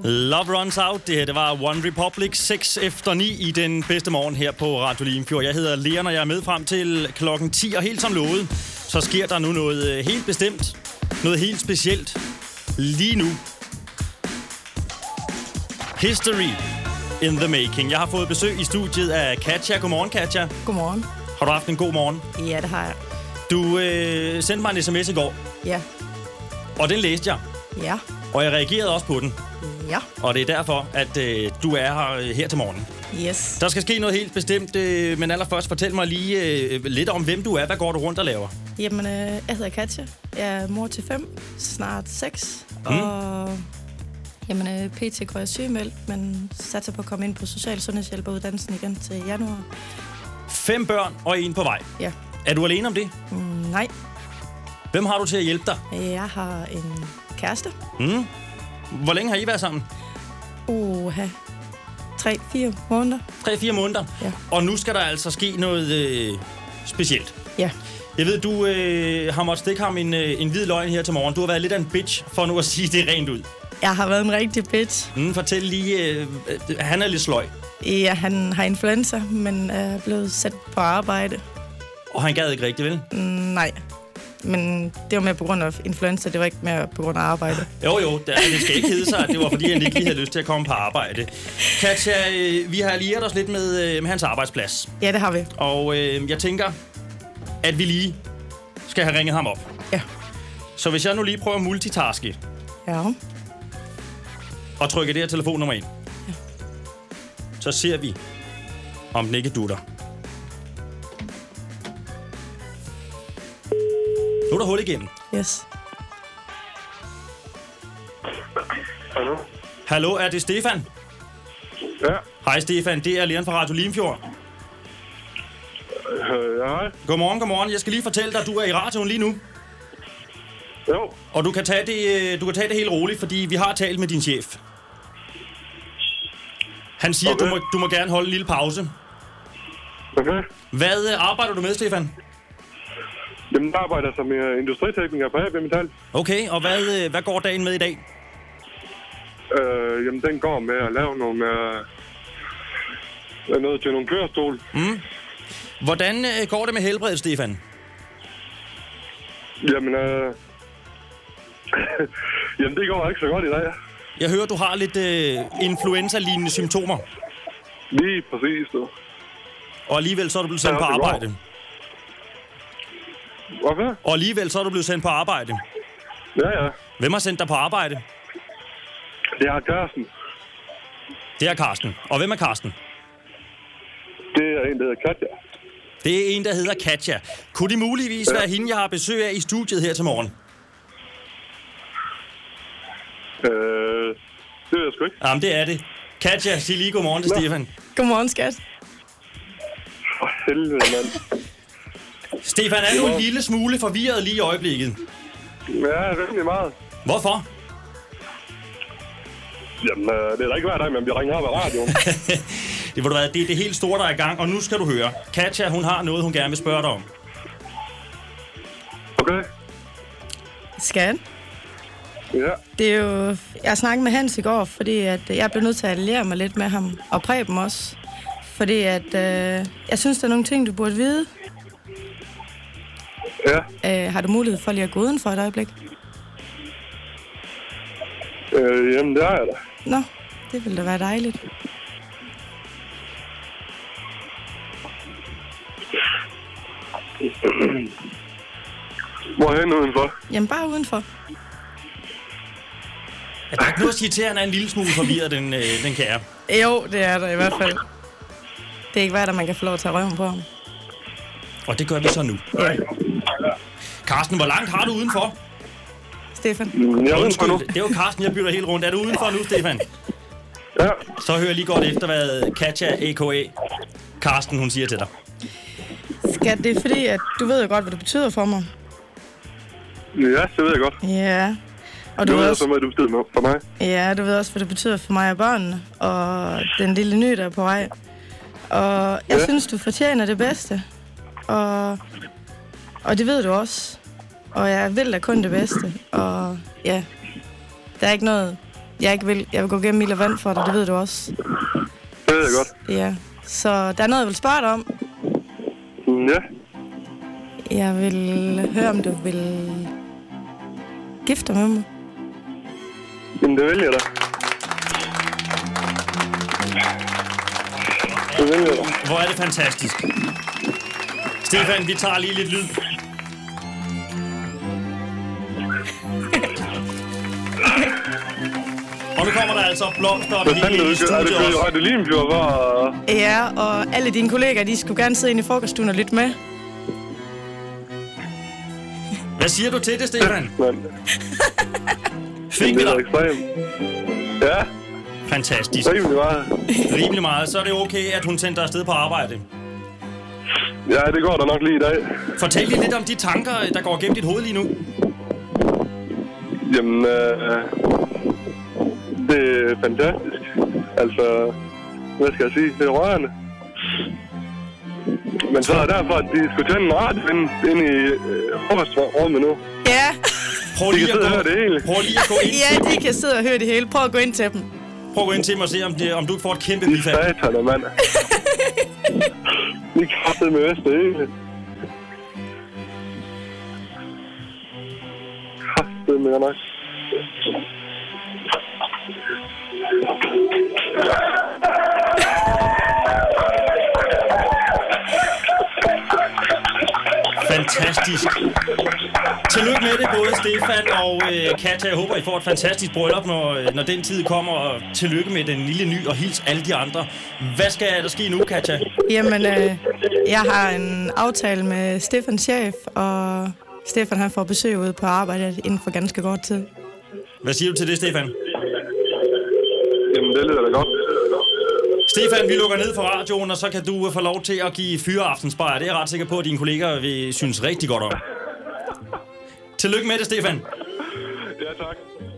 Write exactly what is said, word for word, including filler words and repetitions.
Love Runs Out, det her det var One Republic, seks efter ni i den bedste morgen her på Radio Limfjord. Jeg hedder Leon, og jeg er med frem til klokken ti, og helt som lovet, så sker der nu noget helt bestemt, noget helt specielt lige nu. History in the making. Jeg har fået besøg i studiet af Katja. Godmorgen, Katja. Godmorgen. Har du haft en god morgen? Ja, det har jeg. Du øh, sendte mig en sms i går. Ja. Og den læste jeg. Ja. Og jeg reagerede også på den. Ja. Og det er derfor, at øh, du er her øh, her til morgen. Yes. Der skal ske noget helt bestemt, øh, men allerførst fortæl mig lige øh, lidt om, hvem du er. Hvad går du rundt og laver? Jamen, øh, jeg hedder Katja. Jeg er mor til fem, snart seks. Mm. Og jamen, øh, pt. går jeg sygemeldt, men satser på at komme ind på social- og sundhedshjælperuddannelsen igen til januar. Fem børn og en på vej. Ja. Er du alene om det? Mm, nej. Hvem har du til at hjælpe dig? Jeg har en kæreste. Mm. Hvor længe har I været sammen? Uha. Tre, fire måneder. Tre-fire måneder? Ja. Og nu skal der altså ske noget øh, specielt. Ja. Jeg ved, du øh, har måttet stikke ham en, øh, en hvid løgn her til morgen. Du har været lidt af en bitch, for nu at sige det rent ud. Jeg har været en rigtig bitch. Mm, fortæl lige, øh, øh, han er lidt sløj. Ja, han har influenza, men er blevet sat på arbejde. Og han gad ikke rigtigt, vel? Mm, nej. Men det var med på grund af influenza, det var ikke mere på grund af arbejde. Jo, jo, det, det skal ikke hedde sig, at det var, fordi han ikke lige havde lyst til at komme på arbejde. Katja, øh, vi har allieret os lidt med, øh, med hans arbejdsplads. Ja, det har vi. Og øh, jeg tænker, at vi lige skal have ringet ham op. Ja. Så hvis jeg nu lige prøver at multitaske Ja. og trykker det her telefonnummer ind, Ja. så ser vi, om den ikke dutter. Nu er der hul igennem. Yes. Hallo? Hallo, er det Stefan? Ja. Hej Stefan, det er Leon fra Radio Limfjord. Øh, ja, hej. Godmorgen, godmorgen. Jeg skal lige fortælle dig, at du er i radioen lige nu. Jo. Og du kan tage det, du kan tage det helt roligt, fordi vi har talt med din chef. Han siger, okay. at du må, du må gerne holde en lille pause. Okay. Hvad øh, arbejder du med, Stefan? Jamen, jeg arbejder som uh, industritekniker på A B Metal. Okay, og hvad, øh, hvad går dagen med i dag? Øh, jamen, den går med at lave nogle, uh, noget til nogle kørestol. Mm. Hvordan øh, går det med helbredet, Stefan? Jamen, øh... jamen, det går ikke så godt i dag. Jeg hører, du har lidt øh, influenza-lignende symptomer. Lige præcis, du. Og alligevel så er du blevet sendt Ja, på det går. arbejde. Okay? Og alligevel så er du blevet sendt på arbejde. Ja, ja. Hvem har sendt dig på arbejde? Det er Carsten. Det er Karsten. Og hvem er Karsten? Det er en, der hedder Katja. Det er en, der hedder Katja. Kunne det muligvis ja. være hende, jeg har besøg af i studiet her til morgen? Øh, det ved jeg sgu ikke. Jamen, det er det. Katja, sig lige godmorgen til Nå. Stefan. Godmorgen, skat. For helvede, mand. Stefan er jo en lille smule forvirret lige i øjeblikket. Ja, rimelig meget. Hvorfor? Jamen, øh, det er da ikke hver dag, man bliver ringet op af radioen. Det, må du være, det er det helt store, der er i gang, og nu skal du høre. Katja, hun har noget, hun gerne vil spørge dig om. Okay? Skat. Ja. Det er jo... Jeg snakkede med Hans i går, fordi at jeg blev nødt til at alliere mig lidt med ham. Og Preben også. Fordi at... Øh, jeg synes, der er nogle ting, du burde vide. Ja. Øh, har du mulighed for lige at gå uden for et øjeblik? Øh, jamen, det er jeg da. Nå, det ville da være dejligt. Hvorhen udenfor? Jamen, bare udenfor. Er der ikke noget at sige til, at han er en lille smule forvirret, den, øh, den kære? Jo, det er der i hvert fald. Det er ikke hver, der man kan få lov til at røve på ham. Og det gør vi så nu. Ja. Karsten, hvor langt har du udenfor? Stefan? Jeg er udenfor nu. Undskyld, det er jo Karsten, jeg bytter helt rundt. Er du udenfor nu, Stefan? Ja. Så hører jeg lige godt efter, hvad Katja, a k a. Karsten, hun siger til dig. Skat, det er fordi, at du ved jo godt, hvad det betyder for mig. Ja, det ved jeg godt. Ja. Og Du du ved ved også, også, hvad du betyder for mig. ja, du ved også, hvad det betyder for mig og børnene. Og den lille nye, der er på vej. Og jeg Ja. synes, du fortjener det bedste. Og, og det ved du også. Og jeg vil da kun det bedste. Og ja, der er ikke noget jeg ikke vil. Jeg vil gå gennem ild og vand for dig, det ved du også. Det ved jeg godt. Ja, så der er noget, jeg vil spørge dig om. Mm, ja. Jeg vil høre, om du vil gifte dig med mig. Jamen, det vil jeg da. Det vil jeg da. Hvor er det fantastisk. Stefan, vi tager lige lidt lyd. Og nu kommer der altså blomster og det hele i studiet også. Er det Radio Limfjord, hvor... Ja, og alle dine kollegaer, de skulle gerne sidde inde i frokoststuen og lytte med. Hvad siger du til det, Stefan? Men... Fik vi dig? Det er ekstremt. Ja. Fantastisk. Rimelig meget. Rimelig meget. Så er det okay, at hun sendte dig afsted på arbejde. Ja, det går der nok lige i dag. Fortæl lige lidt om de tanker, der går gennem dit hoved lige nu. Jamen, øh, det er fantastisk. Altså, hvad skal jeg sige? Det er rørende. Men så er det derfor, at de skulle tænde en radio inde, inde i øh, frokostrummet nu. Ja. Prøv De lige, kan at sidde og gå, høre det hele. prøv lige at gå ind Ja, de kan sidde og høre det hele. Prøv at gå ind til dem. Prøv at gå ind til mig og se, om, det, om du ikke får et kæmpe De bifald. sataner, mand. De kraftede med vest det hele. Kraftede med nok. Fantastisk. Tillykke med det, både Stefan og øh, Katja. Jeg håber, I får et fantastisk bryllup, når, når den tid kommer. Og tillykke med den lille ny, og hils alle de andre. Hvad skal der ske nu, Katja? Jamen, øh, jeg har en aftale med Stefans chef, og Stefan han får besøg ude på arbejdet inden for ganske kort tid. Hvad siger du til det, Stefan? Jamen, det lyder da godt. Stefan, vi lukker ned for radioen, og så kan du få lov til at give fyreaftensbajer. Det er jeg ret sikker på, at dine kolleger vil synes rigtig godt om. Tillykke med det, Stefan. Ja, tak.